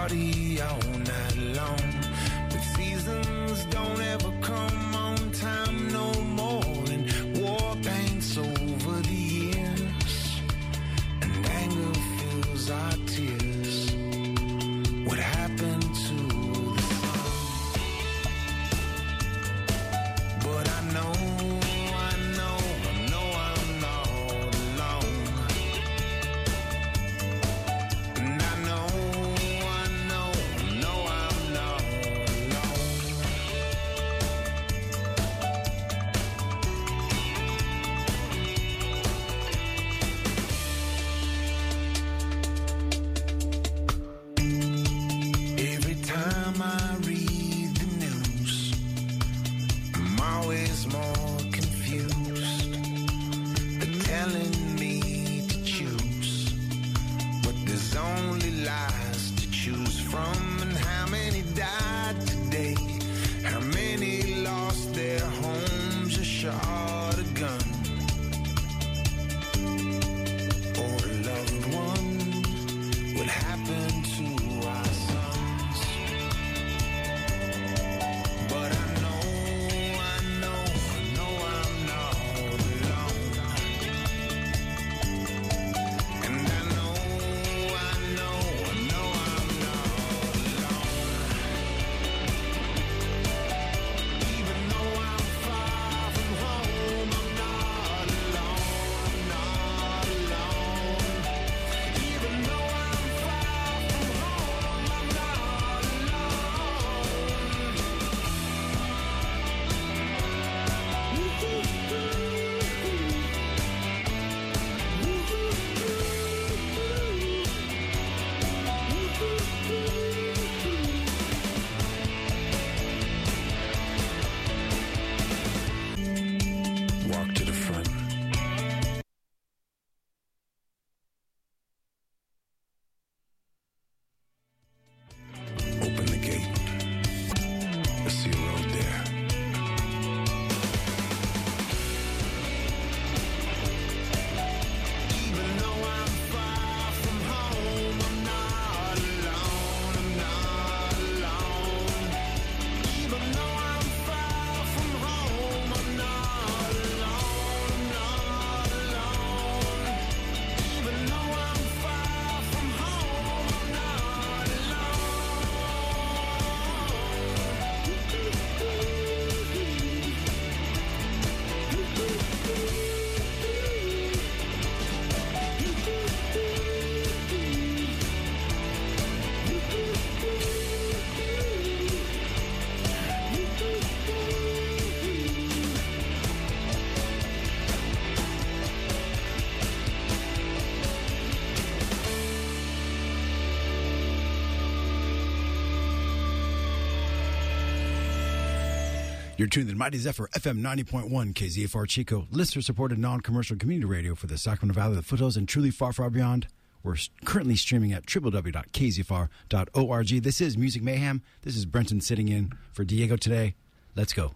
party all night long. But seasons don't ever come on time no more. And war paints over the years, and anger fills our tears. What happened to the sun? But I know I'm not alone. And I know I'm not alone. Every time I read the news, I'm always more confused. They're telling me to choose, but there's only lies to choose from. And how many died today? How many lost their homes or shot a gun? Or a loved one? What happened to our sons? But I know I'm not alone. And I know I'm not alone. Even though I'm far from home, I'm not alone. Not alone. Even though I'm far from home, I'm not alone. Walk to the front. Open the gate. I see a road there. Even though I'm far from home, I'm not alone. I'm not alone. Even though I'm far from home, I'm not alone. I'm not alone. Even though I'm far from home, I'm not You're tuned in Mighty Zephyr FM 90.1 KZFR Chico, listener-supported non-commercial community radio for the Sacramento Valley, the foothills, and truly far, far beyond. We're currently streaming at www.kzfr.org. This is Music Mayhem. This is Brenton sitting in for Diego today. Let's go.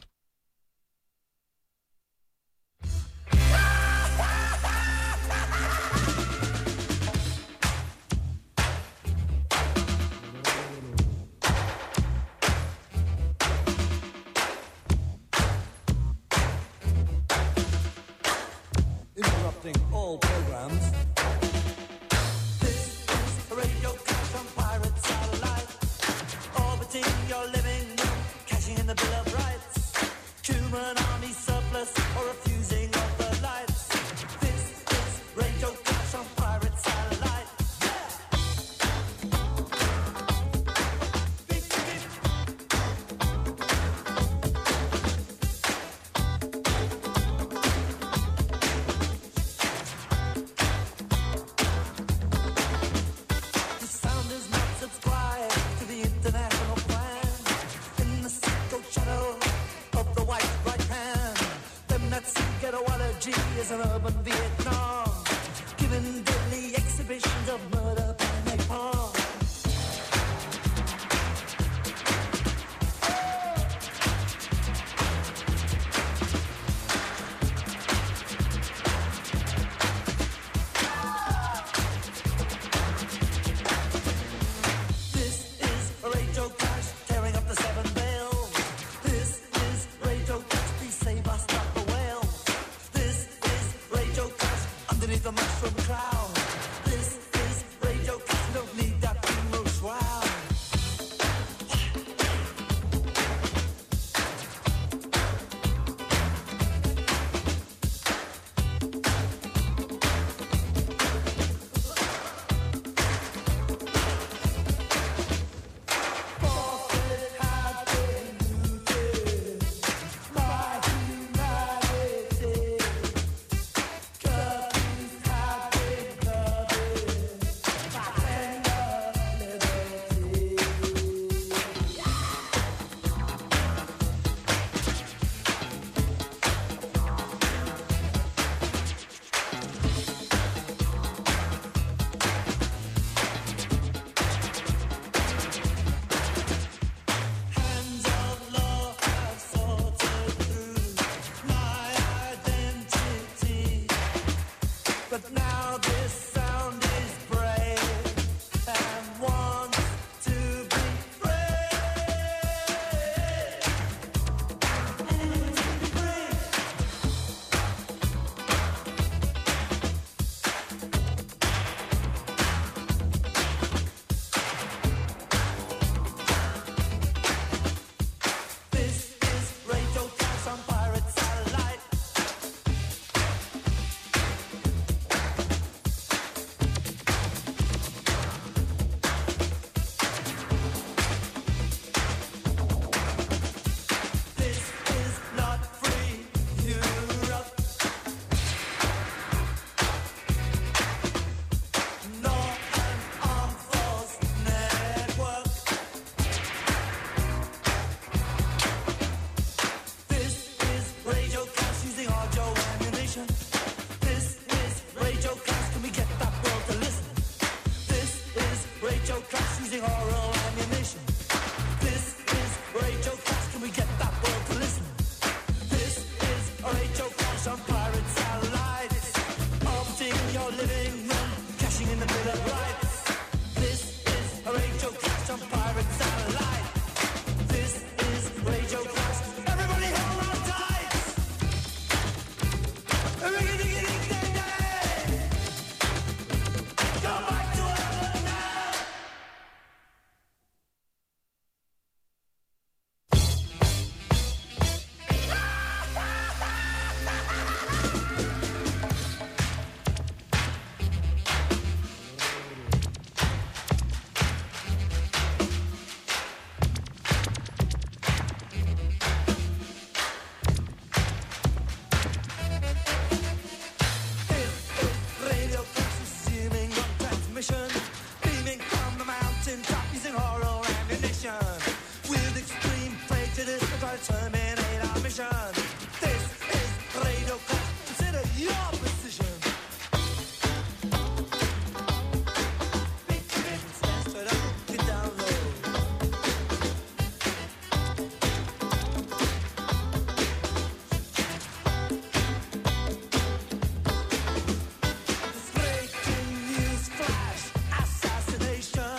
Interrupting all programs. This is a radio crash on pirate satellite, orbiting your living room, cashing in the Bill of Rights. Human army surplus or refusing of the lights. This is radio crash on pirate satellite. Beep, beep. using oral ammunition. This is Radio Clash, can we get that world to listen? This is Radio Clash on pirate satellites, orbiting your living room, cashing in the Bill of Rights. This is Radio Clash on pirate satellites. This is Radio Clash. Everybody hold on tight. Go back to heaven now. Radio Clash resuming on transmission, beaming from the mountain top using oral ammunition. With extreme prejudice, we try to terminate our mission. This is Radio Clash, consider your position. Stand straight up, get down low. This breaking news flash, assassination.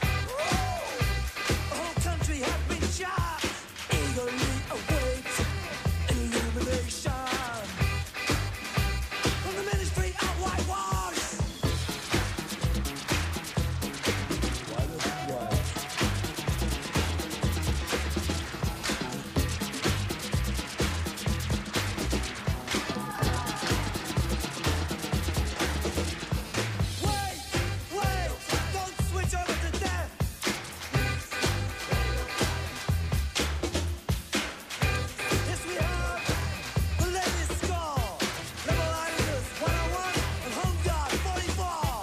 The whole country has been shot. Eagerly awaits illumination from the Ministry of Whitewash. Wait, don't switch over to death. Yes, we have the latest score. Level Islanders 101 and Home Guard 44.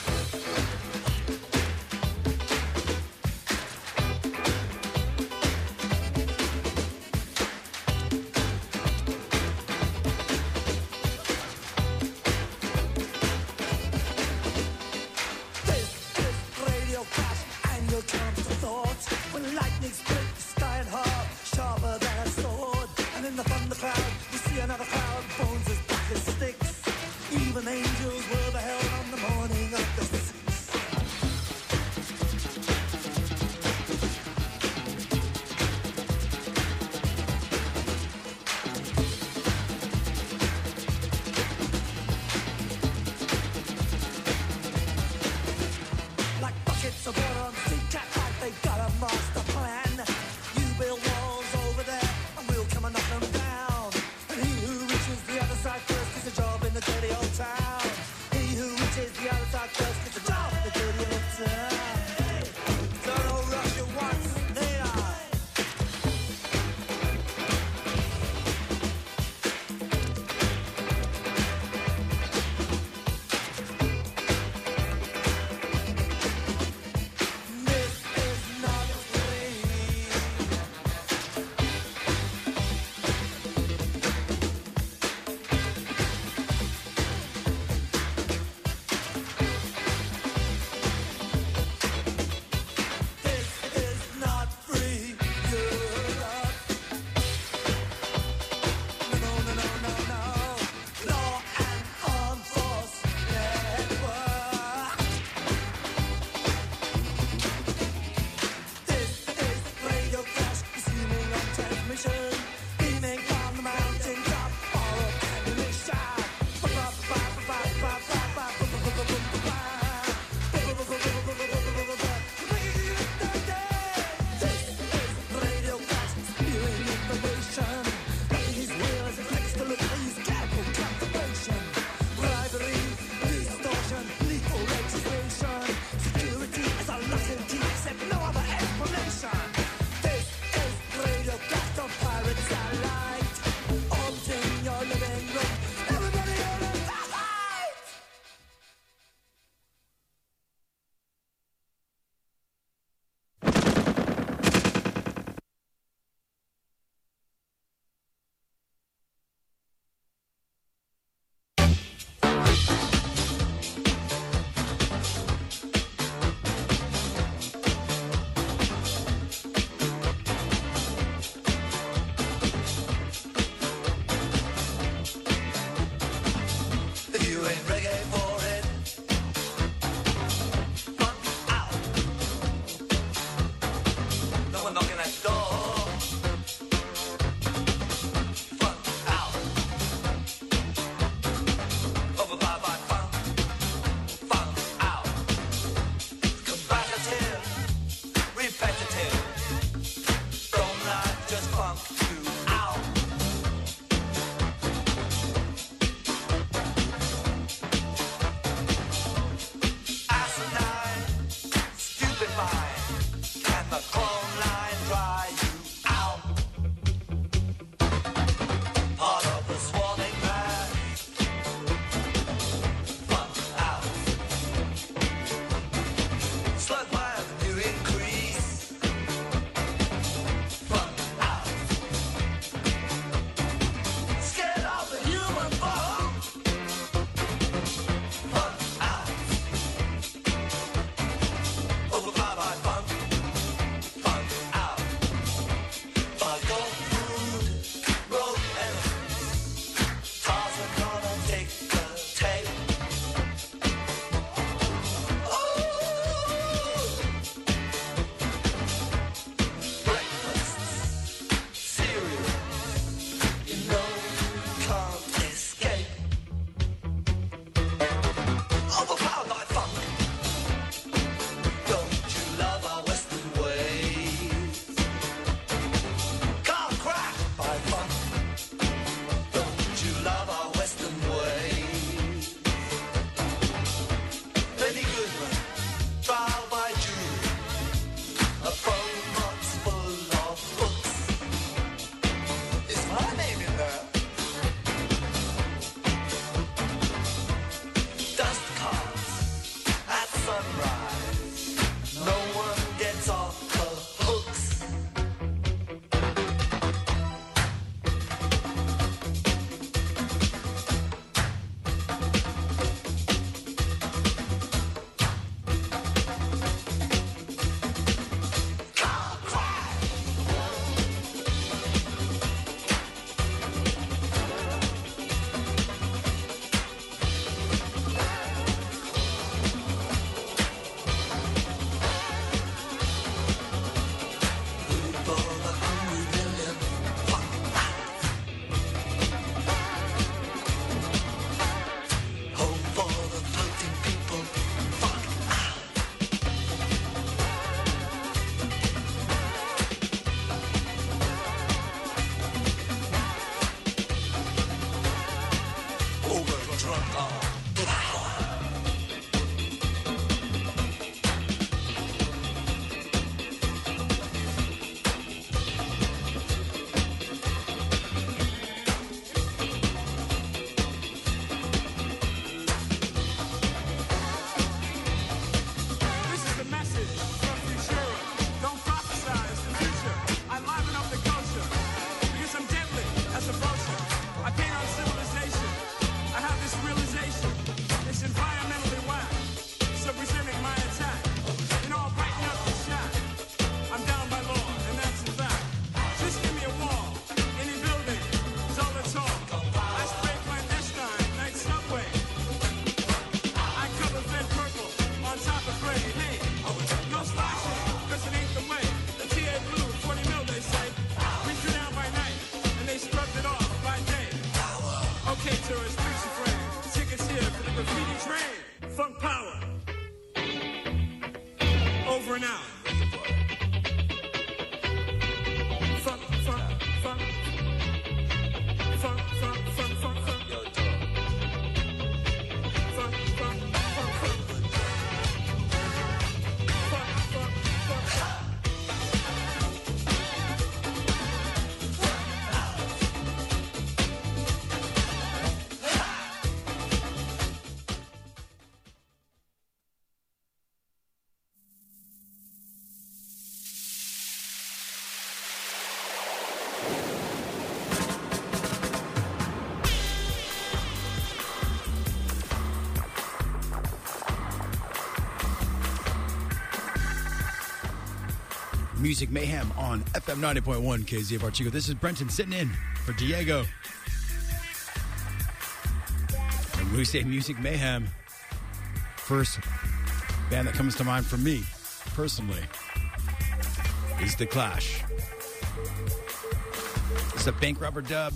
This is Radio Clash, and your comes to thoughts. When lightning split the sky and heart, sharper than a sword. And in the thunder cloud, we see another cloud, bones as black as sticks. Even angels were beheld on the morning of the 6th. Like buckets of water on sea cat, like they got a master plan. You build chrome line dry you out. Part of the swarming mass. Funk out. Slug miles you increase. Funk out. Scared of the human funk. Funk out. Overpowered by funk. Funk out. By gold food, road elephants. Cars are gonna take the tape. Breakfast, cereal, you know you can't escape. Overpowered by funk. Don't you love our Western ways? Car crack by funk. Don't you love our Western ways? Benny Goodman, trial by jury. A phone box full of books. Is my name in there? Dust carts at sunrise. No one gets off the hooks. Car crash. Food for the hungry million. Funk out. Home for the floating people. Funk out. Overdrunk on power. This is the message from Futura. Don't prophesize the future. I liven up the culture because I'm deadly as a vulture. I paint on civilization. I have this realization. It's environmentally whack. So presenting my attack. And all brighten up the shot. I'm down by law, and that's a fact. Just give me a wall. Any building is all that's all. I spray clandestine, night subway. I cover red purple on top of gray. Hey, no splashing, cause it ain't the way. The TA blue, 20 mil they say. We threw down by night, and they scrubbed it off by day. Okay, tourists, fix your frame. Tickets here for the graffiti train. Funk power. Over and out. Funk, funk, funk. Funk, funk, funk, funk, funk. Funk, funk, funk, funk. Funk, funk, funk, funk. Music Mayhem on FM 90.1 KZFR Chico. This is Brenton sitting in for Diego. And when we say Music Mayhem, first band that comes to mind for me, personally, is The Clash. It's a bank robber dub.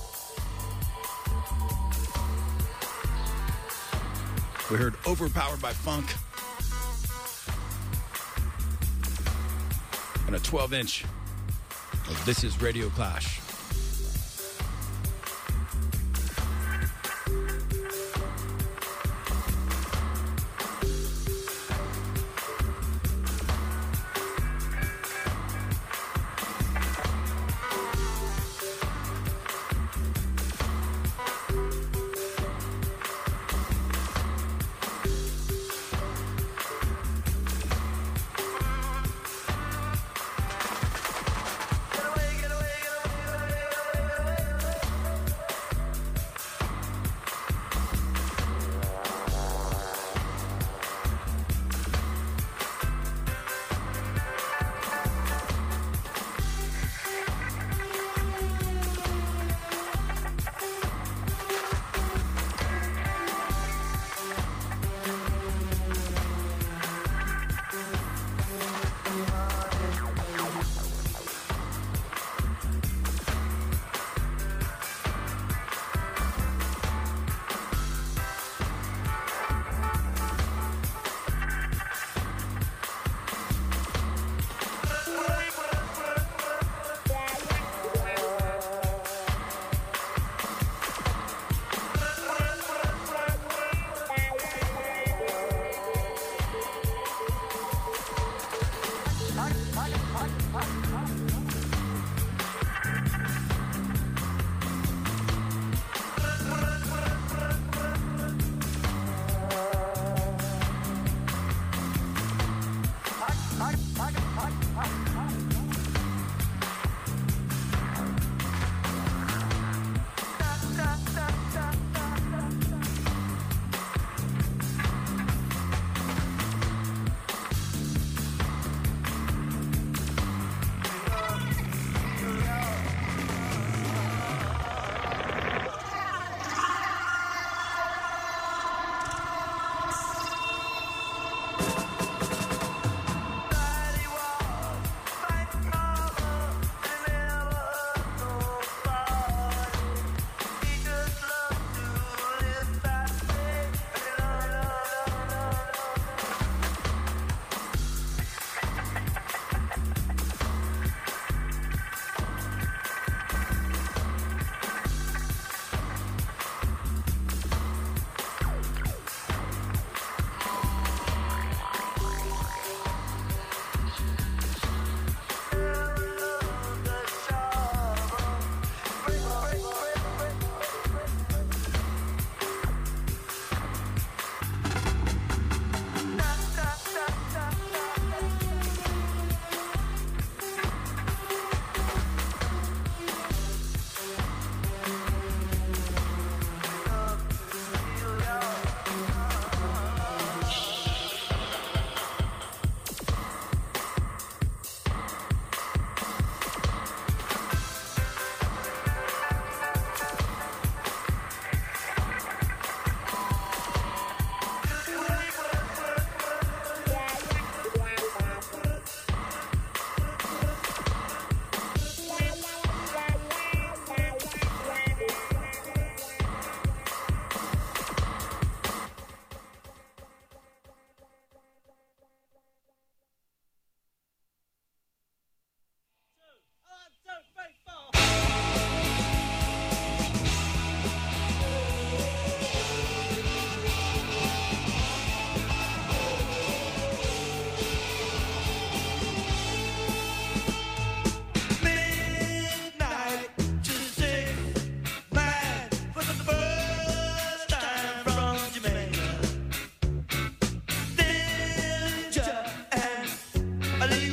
We heard Overpowered by Funk. And a 12-inch of This Is Radio Clash.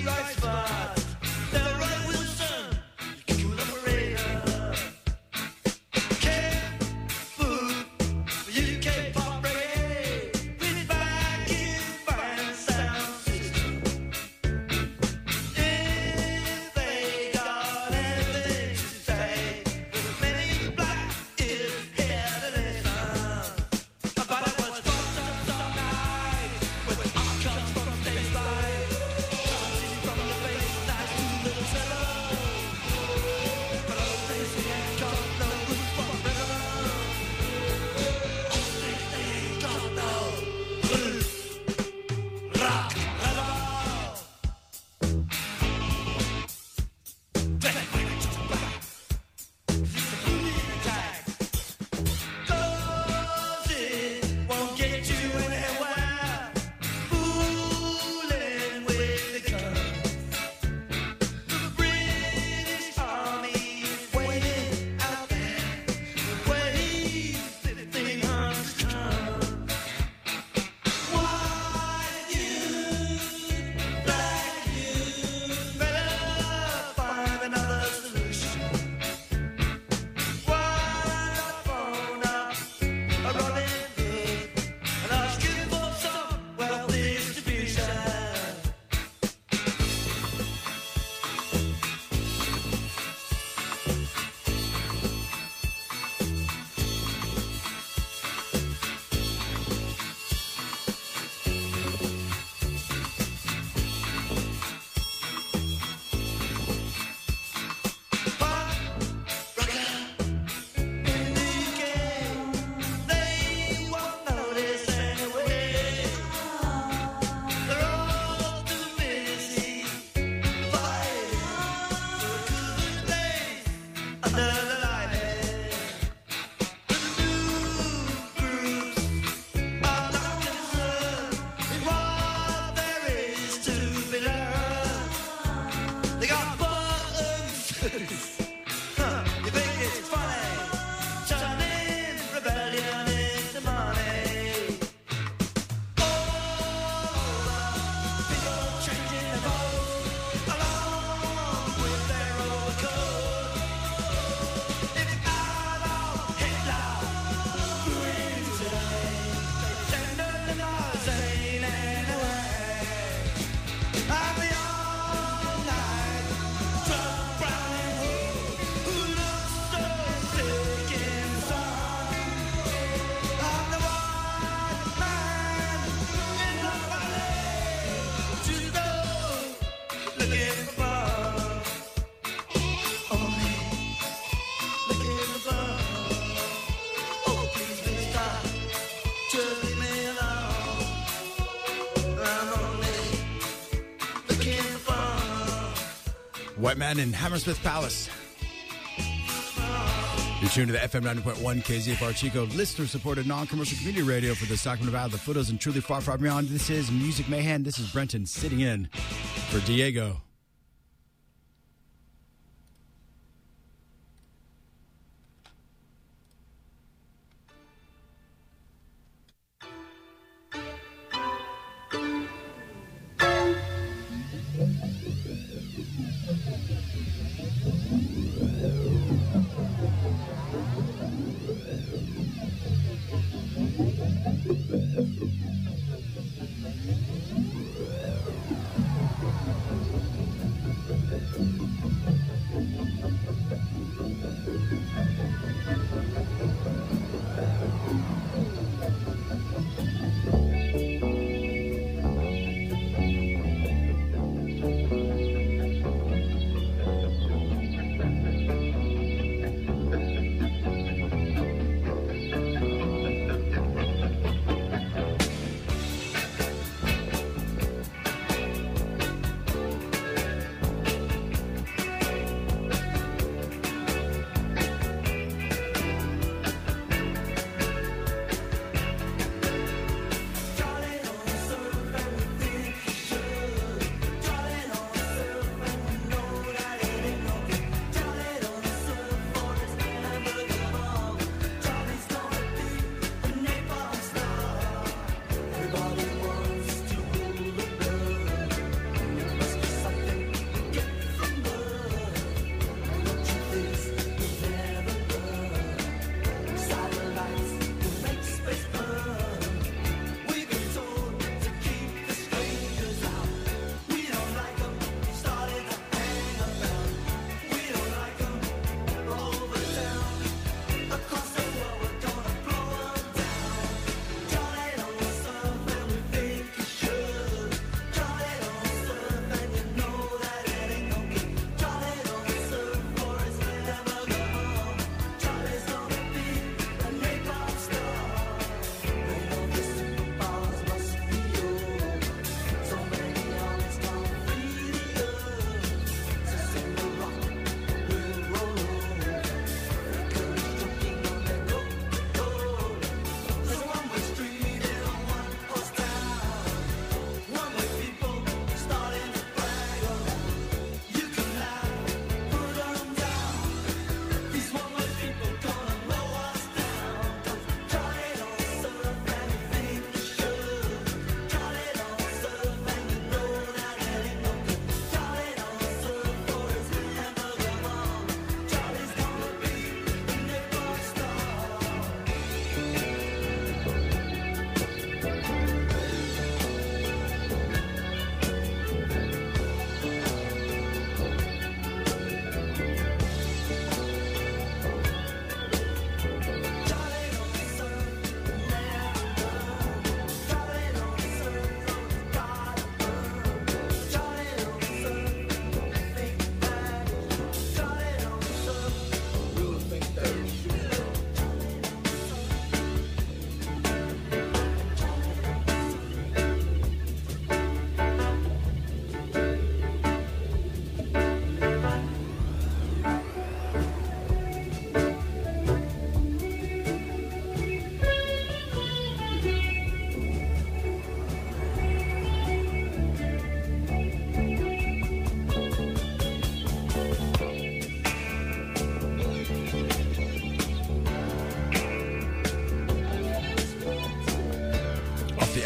White Man in Hammersmith Palace. You're tuned to the FM 90.1 KZFR Chico, listener-supported non-commercial community radio for the Sacramento Valley, the foothills, and truly far, far beyond. This is Music Mayhem. This is Brenton sitting in for Diego.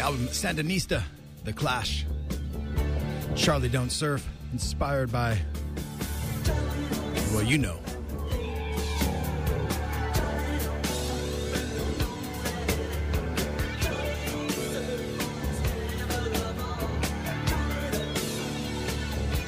album Sandinista, The Clash. Charlie Don't Surf, inspired by, well, you know.